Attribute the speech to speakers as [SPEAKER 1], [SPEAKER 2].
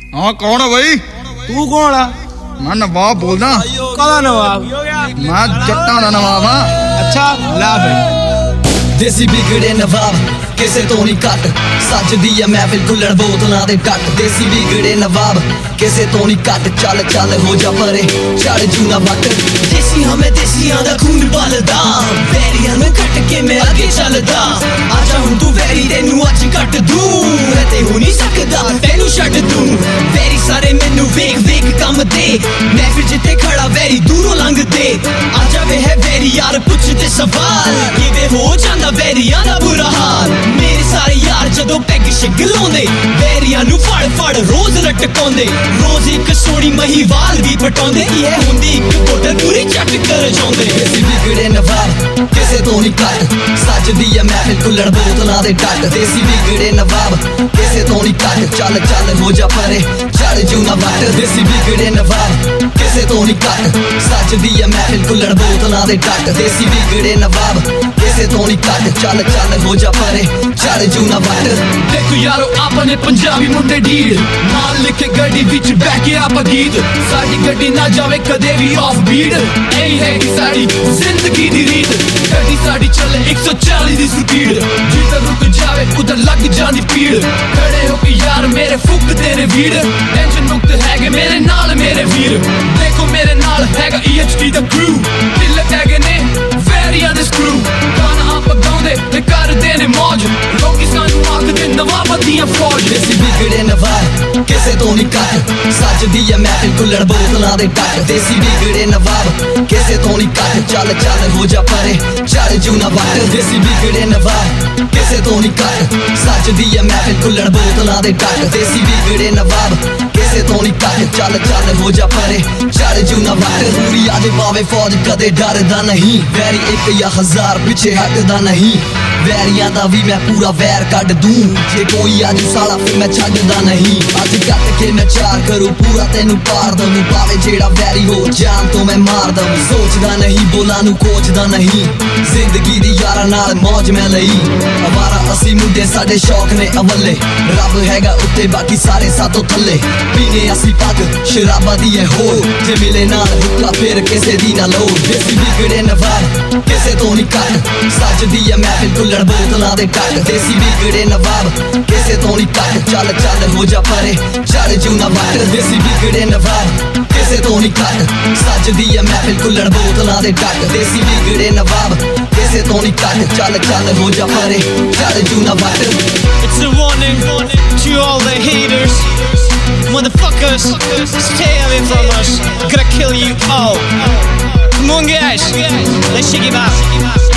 [SPEAKER 1] हाँ कौन है भाई?
[SPEAKER 2] तू कौन है?
[SPEAKER 1] मैं नवाब बोलदा।
[SPEAKER 2] काला नवाब?
[SPEAKER 1] मैं जट्टां दा नवाब हाँ।
[SPEAKER 2] अच्छा ला फिर।
[SPEAKER 3] देसी बिगड़े नवाब किसे तो नहीं कट सजदी है महफिल खुल्लड़ बोतलां दे टट देसी बिगड़े नवाब किसे तो नहीं कट चल चल हो जा परे चढ़ जू ना वट देसी हमें देसियां दा खून बलदा वैरियां नू कट के मैं अगे चलदा आजा हुण तू वैरी तेनू अज कट दूं ते हो नहीं सकदा तेनू छड्ड दूं वैरी सारे मैनू वेख वेख कम दे मैं फिर जिते खड़ा वैरी दूरों लंघ दे आजा वे है वैरी यार पुछदे सवाल किवें हो जांदा वैरियां दा बुरा हाल मेरे सारे यार जदों पैग शिग लाउंदे वैरियां नू फड़ फड़ रोज लटकाउंदे रोज एक सोनी महीवाल भी पटाउंदे ये हुंदी एक बोतल पूरी चट कर जाउंदे देसी बिगड़े नवाब किसे तो नहीं कट सजदी है महफिल खुल्लड़ बोतलां दे टट देसी बिगड़े नवाब किसे तो नहीं कट चल चल हो जा परे चढ़ जू ना वट देसी बिगड़े नवाब किसे तो नहीं कट सजदी है महफिल खुल्लड़ बोतलां दे टट देसी बिगड़े नवाब किसे तो नहीं कट चल चल हो जा परे चढ़ जू ना वट
[SPEAKER 4] देखो यारो आपने पंजाबी मुंडे ढील नाल लिखे गड्डी विच बैठ के आप गीत साडी गड्डी ना जावे कदे भी ऑफ बीट यही है कि साडी जिंदगी दी रीत गड्डी साडी चले 140 दी स्पीड जिधर रुक जावे उधर लग जांदी पीड़ खड़े हो के यार मेरे फुक तेरे वीर टेंशन मुक्त हैगे मेरे नाल मेरे वीर देखो मेरे नाल हैगा EHT दा क्रू दिल हैगे ने वैरियां दे स्क्रू गाना आप गाउंदे ते करदे ने मौज लोकी सानू आखदे नवाब दियां फौज
[SPEAKER 3] देसी बिगड़े नवाब किसे तो नहीं कट सजदी है महफिल खुल्लड़ बोतलां दे टट देसी बिगड़े नवाब किसे तो नहीं कट चल चल हो जा परे चढ़ जू ना वट देसी बिगड़े नवाब किसे तो नहीं कट सजदी है महफिल खुल्लड़ बोतलां दे टट देसी बिगड़े नवाब किसे तो नहीं कट चल चल हो जा परे चढ़ जू ना वट पूरी आजे पावे फौज कदे डरदा नहीं वैरी एक या हजार पिछे हटदा नहीं वैरियां दा भी मैं पूरा वैर कट दूं जे कोई आज साला फिर मैं छड्डदा नहीं अज कट के मैं चार करूं पूरा तेनू पार दूं पावे जेड़ा वैरी हो जान तो मैं मार दूं सोचदा नहीं बोला नू कोचदा नहीं जिंदगी दी यारा नाल मौज मैं लई हमारा असी मुंडे साडे शौक ने अवले रब हैगा उत्ते बाकी सारे सातों थल्ले पीने असी पग शराबा दी है होर जे मिले नाल हुक्का फिर किसे दी ना लोड़ देसी बिगड़े नवाब किसे तो नहीं कट सजदी है महफिल खुल्लड़ बोतलां दे टट देसी बिगड़े नवाब किसे तो नहीं कट चल चल हो जा परे चढ़ जू ना वट देसी बिगड़े नवाब किसे तो नहीं कट सजदी है महफिल खुल्लड़ बोतलां दे टट देसी बिगड़े नवाब किसे तो नहीं कट चल चल हो जा परे चढ़ जू ना वट
[SPEAKER 5] It's a warning to all the haters, motherfuckers, stay away from us, gonna kill you all. Come on guys, let's shake it up.